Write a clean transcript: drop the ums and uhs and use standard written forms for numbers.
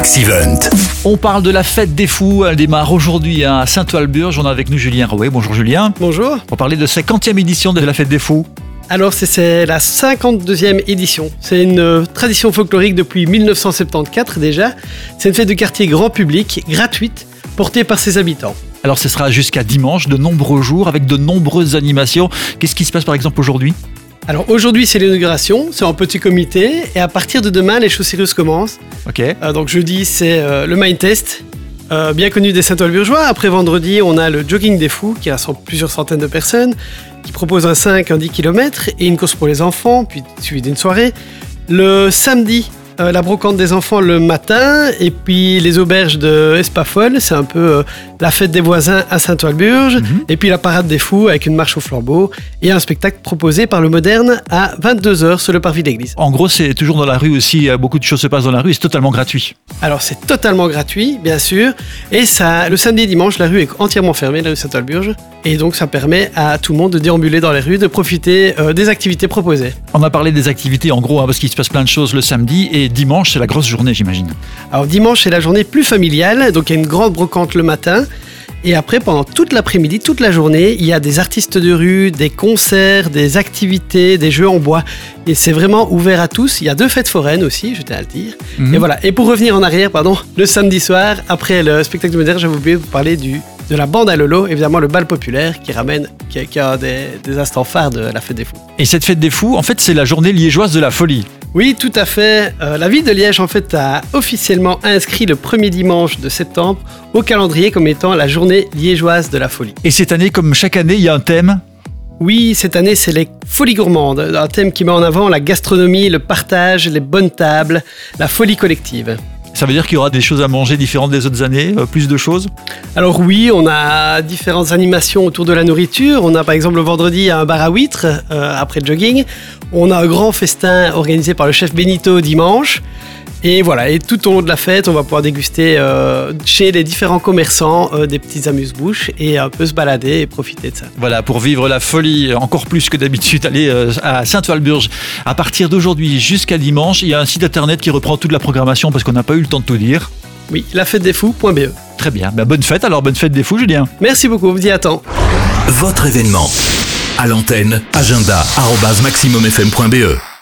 Max Event. On parle de la fête des fous, elle démarre aujourd'hui à Saint-Walburge. On a avec nous Julien Rouet. Bonjour Julien. Bonjour. On parlait de 50e édition de la fête des fous. Alors c'est la 52e édition. C'est une tradition folklorique depuis 1974 déjà. C'est une fête de quartier grand public, gratuite, portée par ses habitants. Alors ce sera jusqu'à dimanche, de nombreux jours avec de nombreuses animations. Qu'est-ce qui se passe par exemple aujourd'hui ? Alors aujourd'hui c'est l'inauguration, c'est en petit comité et à partir de demain les choses sérieuses commencent. Ok. Donc jeudi c'est le Mind Test, bien connu des Saint-Walburgeois. Après vendredi on a le Jogging des Fous qui rassemble plusieurs centaines de personnes, qui propose un 5, un 10 km et une course pour les enfants, puis suivi d'une soirée. Le samedi, la brocante des enfants le matin, et puis les auberges de Espafol, c'est un peu la fête des voisins à Saint-Walburge, et puis la parade des fous avec une marche au flambeau, et un spectacle proposé par le Moderne à 22h sur le parvis d'église. En gros, c'est toujours dans la rue aussi, beaucoup de choses se passent dans la rue et c'est totalement gratuit. Alors c'est totalement gratuit, bien sûr, et ça, le samedi et dimanche, la rue est entièrement fermée, la rue Saint-Walburge, et donc ça permet à tout le monde de déambuler dans les rues, de profiter des activités proposées. On a parlé des activités en gros, parce qu'il se passe plein de choses le samedi et dimanche, c'est la grosse journée j'imagine. Alors dimanche, c'est la journée plus familiale, donc il y a une grande brocante le matin. Et après, pendant toute l'après-midi, toute la journée, il y a des artistes de rue, des concerts, des activités, des jeux en bois. Et c'est vraiment ouvert à tous. Il y a 2 fêtes foraines aussi, je tiens à le dire. Et voilà. Et pour revenir en arrière, le samedi soir, après le spectacle de Moderne, j'avais oublié de vous parler de la bande à Lolo, évidemment le bal populaire qui a des instants phares de la fête des fous. Et cette fête des fous, en fait, c'est la journée liégeoise de la folie. Oui, tout à fait. La ville de Liège, en fait, a officiellement inscrit le premier dimanche de septembre au calendrier comme étant la journée liégeoise de la folie. Et cette année, comme chaque année, il y a un thème. Oui, cette année, c'est les folies gourmandes. Un thème qui met en avant la gastronomie, le partage, les bonnes tables, la folie collective. Ça veut dire qu'il y aura des choses à manger différentes des autres années, plus de choses ? Alors oui, on a différentes animations autour de la nourriture. On a par exemple le vendredi un bar à huîtres après le jogging. On a un grand festin organisé par le chef Benito dimanche. Et voilà, et tout au long de la fête, on va pouvoir déguster chez les différents commerçants des petits amuse-bouches et un peu se balader et profiter de ça. Voilà, pour vivre la folie encore plus que d'habitude, aller à Saint-Walburge. À partir d'aujourd'hui jusqu'à dimanche, il y a un site internet qui reprend toute la programmation parce qu'on n'a pas eu le temps de tout dire. Oui, lafêtedesfous.be. Très bien, bonne fête alors, bonne fête des fous Julien. Merci beaucoup, on vous dit à temps. Votre événement. À l'antenne, agenda@maximumfm.be.